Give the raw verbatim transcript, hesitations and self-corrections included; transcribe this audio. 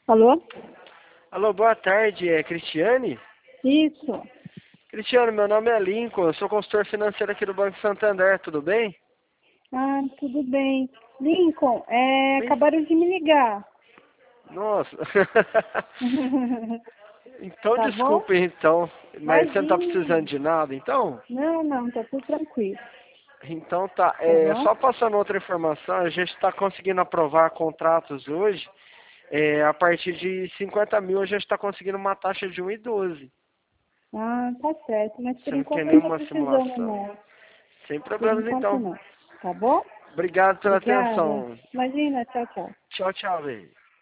Alô? Alô, boa tarde, é Cristiane? Isso. Cristiane, meu nome é Lincoln, eu sou consultor financeiro aqui do Banco Santander, tudo bem? Ah, tudo bem. Lincoln, é, Sim. acabaram de me ligar. Nossa. Então, Tá bom? desculpe, então, mas você não tá precisando Imagina. de nada, então? Não, não, tá tudo tranquilo. Então tá, Tá é, bom? só passando outra informação, a gente está conseguindo aprovar contratos hoje, é, a partir de cinquenta mil a gente está conseguindo uma taxa de um e doze. Ah, tá certo. Mas por Você não quer enquanto não tô nenhuma precisando, simulação? não. Sem Por problemas, enquanto então. não. Tá bom? Obrigado pela Obrigada. atenção. Imagina, tchau, tchau. Tchau, tchau, velho.